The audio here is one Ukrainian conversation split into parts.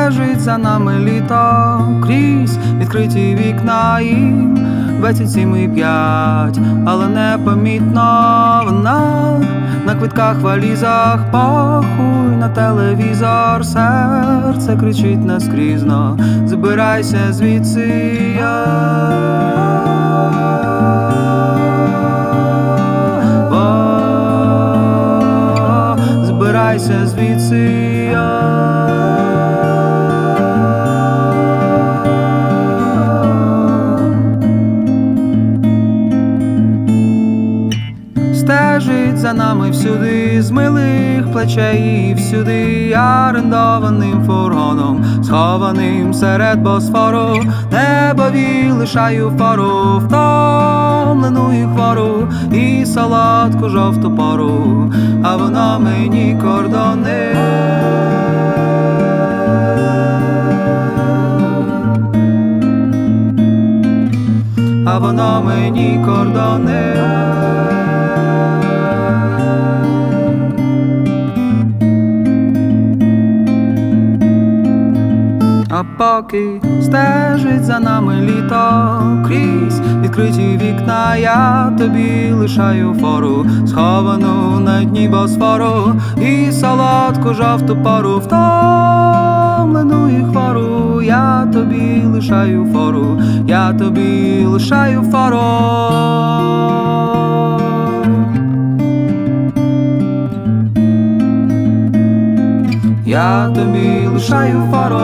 стежить за нами літо крізь відкриті вікна їм 27 і 5, але непомітно вона на квитках, валізах, похуй на телевізор. Серце кричить наскрізно: забирайся звідси, забирайся звідси. Стежить за нами всюди, з милих плечей і всюди, орендованим фургоном, схованим серед Босфору. Небові лишаю фору, втомлену і хвору, і солодку жовту пору, а воно мені кордони. А воно мені кордони. А поки стежить за нами літо крізь відкриті вікна, я тобі лишаю фору, сховану на дні Босфору, і солодку жовту пору, втомлену і хвору. Я тобі лишаю фору, я тобі лишаю фору. Я тобі лишаю фору.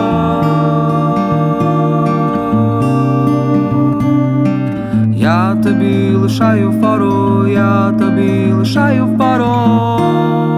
Я тобі лишаю фору, я тобі лишаю фору.